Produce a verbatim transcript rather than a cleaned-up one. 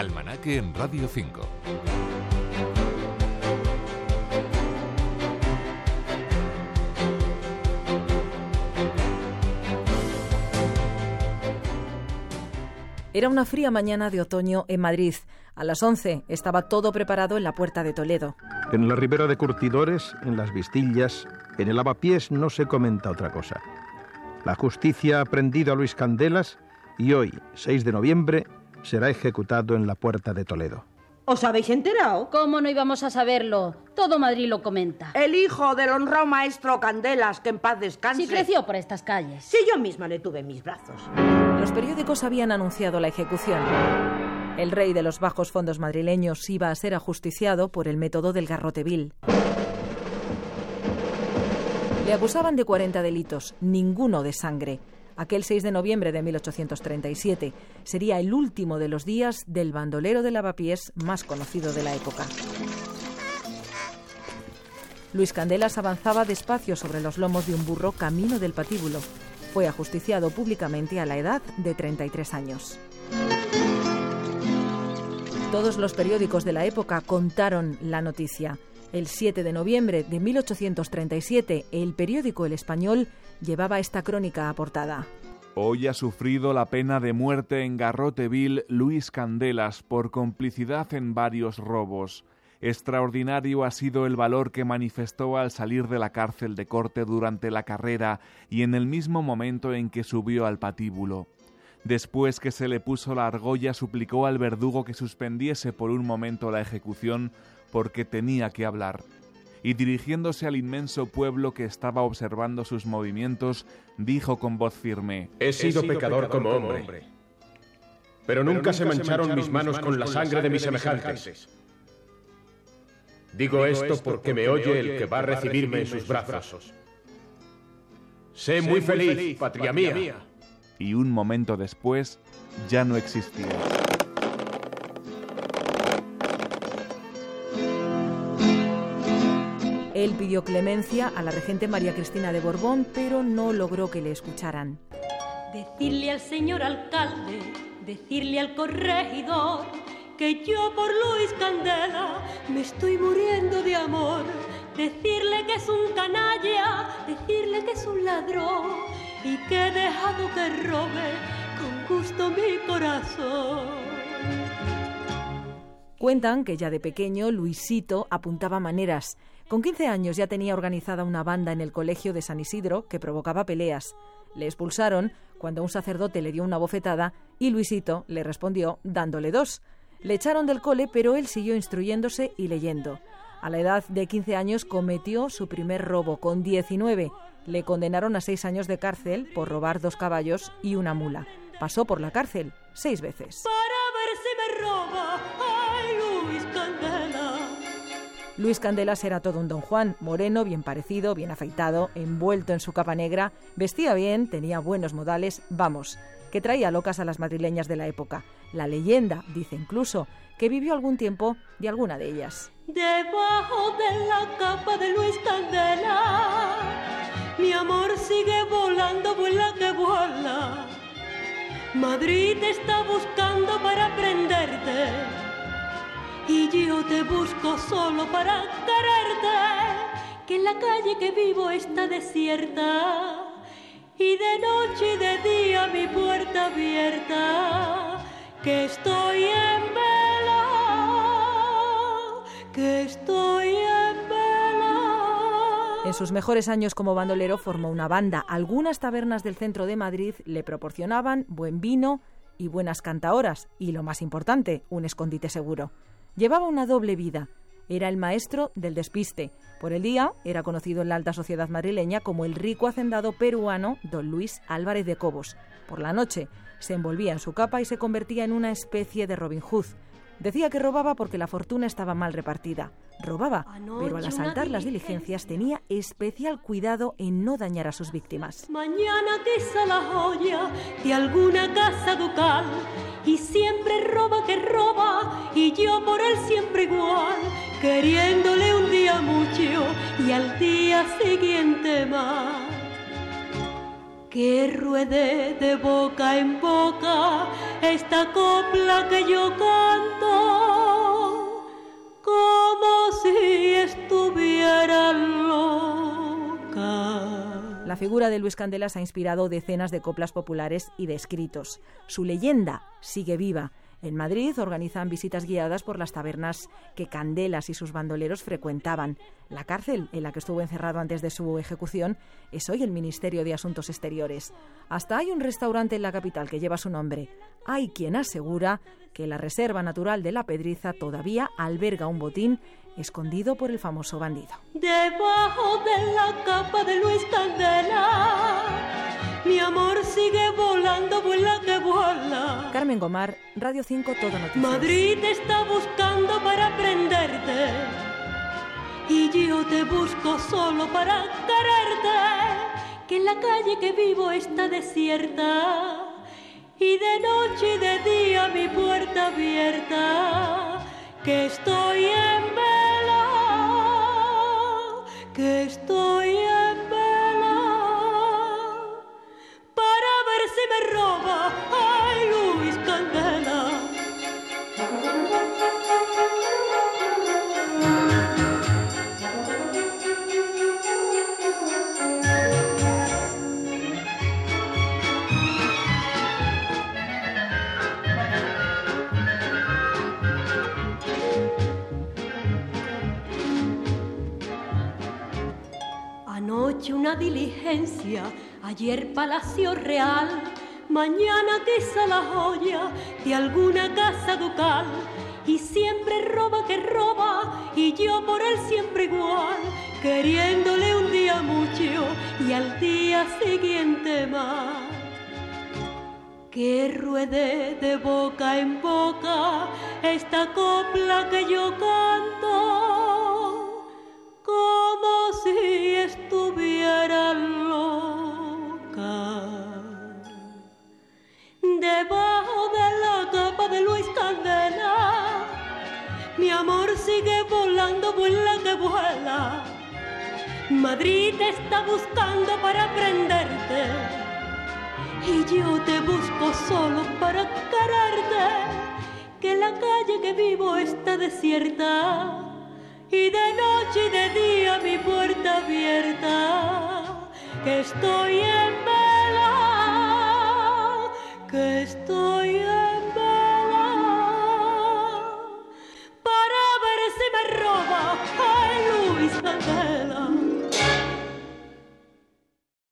Almanaque en Radio cinco. Era una fría mañana de otoño en Madrid. A las once estaba todo preparado en la Puerta de Toledo. En la Ribera de Curtidores, en las Vistillas, en el Lavapiés no se comenta otra cosa. La justicia ha prendido a Luis Candelas y hoy, seis de noviembre, será ejecutado en la Puerta de Toledo. ¿Os habéis enterado? ¿Cómo no íbamos a saberlo? Todo Madrid lo comenta. El hijo del honrado maestro Candelas, que en paz descanse. Sí, creció por estas calles. Sí, yo misma le tuve en mis brazos. Los periódicos habían anunciado la ejecución. El rey de los bajos fondos madrileños iba a ser ajusticiado por el método del garrote vil. Le acusaban de cuarenta delitos, ninguno de sangre. Aquel seis de noviembre de mil ochocientos treinta y siete sería el último de los días del bandolero de Lavapiés más conocido de la época. Luis Candelas avanzaba despacio sobre los lomos de un burro camino del patíbulo. Fue ajusticiado públicamente a la edad de treinta y tres años. Todos los periódicos de la época contaron la noticia. El siete de noviembre de mil ochocientos treinta y siete, el periódico El Español llevaba esta crónica a portada. Hoy ha sufrido la pena de muerte en garrote vil Luis Candelas por complicidad en varios robos. Extraordinario ha sido el valor que manifestó al salir de la cárcel de corte durante la carrera y en el mismo momento en que subió al patíbulo. Después que se le puso la argolla, suplicó al verdugo que suspendiese por un momento la ejecución porque tenía que hablar. Y dirigiéndose al inmenso pueblo que estaba observando sus movimientos, dijo con voz firme: He sido, He sido pecador, pecador como hombre, hombre. Pero, pero nunca, nunca se mancharon, mancharon mis manos con la sangre, sangre de mis semejantes. semejantes. Digo, Digo esto porque, porque me oye el que va a recibirme en sus brazos. Sé muy feliz, feliz patria mía. mía. Y un momento después, ya no existía. Él pidió clemencia a la regente María Cristina de Borbón, pero no logró que le escucharan. Decirle al señor alcalde, decirle al corregidor, que yo por Luis Candela me estoy muriendo de amor. Decirle que es un canalla, decirle que es un ladrón y que he dejado que robe con gusto mi corazón. Cuentan que ya de pequeño Luisito apuntaba maneras. Con quince años ya tenía organizada una banda en el colegio de San Isidro que provocaba peleas. Le expulsaron cuando un sacerdote le dio una bofetada y Luisito le respondió dándole dos. Le echaron del cole, pero él siguió instruyéndose y leyendo. A la edad de quince años cometió su primer robo. Con diecinueve le condenaron a seis años de cárcel por robar dos caballos y una mula. Pasó por la cárcel seis veces. Para ver si me roba, ay, Luis Candela. Luis Candelas era todo un don Juan, moreno, bien parecido, bien afeitado, envuelto en su capa negra, vestía bien, tenía buenos modales, vamos, que traía locas a las madrileñas de la época. La leyenda dice incluso que vivió algún tiempo de alguna de ellas. Debajo de la capa de Luis Candela, mi amor sigue volando, vuela que vuela. Madrid te está buscando para prenderte y yo te busco solo para quererte, que en la calle que vivo está desierta y de noche y de día mi puerta abierta, que estoy en vela, que estoy en vela. En sus mejores años como bandolero formó una banda. Algunas tabernas del centro de Madrid le proporcionaban buen vino y buenas cantaoras y, lo más importante, un escondite seguro. Llevaba una doble vida. Era el maestro del despiste. Por el día era conocido en la alta sociedad madrileña como el rico hacendado peruano don Luis Álvarez de Cobos. Por la noche se envolvía en su capa y se convertía en una especie de Robin Hood. Decía que robaba porque la fortuna estaba mal repartida. Robaba, pero al asaltar las diligencias tenía especial cuidado en no dañar a sus víctimas. Mañana quizá la joya de alguna casa ducal y siempre roba que roba y yo por él siempre igual, queriéndole un día mucho y al día siguiente más. que ruede de boca en boca esta copla que yo canto, como si estuviera loca. La figura de Luis Candelas ha inspirado decenas de coplas populares y de escritos. Su leyenda sigue viva. En Madrid organizan visitas guiadas por las tabernas que Candelas y sus bandoleros frecuentaban. La cárcel en la que estuvo encerrado antes de su ejecución es hoy el Ministerio de Asuntos Exteriores. Hasta hay un restaurante en la capital que lleva su nombre. Hay quien asegura que la Reserva Natural de la Pedriza todavía alberga un botín escondido por el famoso bandido. Debajo de la capa de Luis Candela, mi amor sigue volando, vuela que vuela. Carmen Gomar, Radio cinco, Todo Noticias. Madrid te está buscando para prenderte y yo te busco solo para quererte, que en la calle que vivo está desierta y de noche y de día mi puerta abierta, que estoy en vela, que estoy en vela, para ver si me roba, ay, Luis Candela. Anoche una diligencia, ayer Palacio Real, mañana quizá la joya de alguna casa ducal, y siempre roba que roba, y yo por él siempre igual, queriéndole un día mucho y al día siguiente más. Que ruede de boca en boca esta copla que yo canto, como si estuviera loca. Debajo de la capa de Luis Candela, mi amor sigue volando, vuela que vuela. Madrid te está buscando para prenderte y yo te busco solo para quererte, que la calle que vivo está desierta y de noche y de día mi puerta abierta, que estoy en vela, que estoy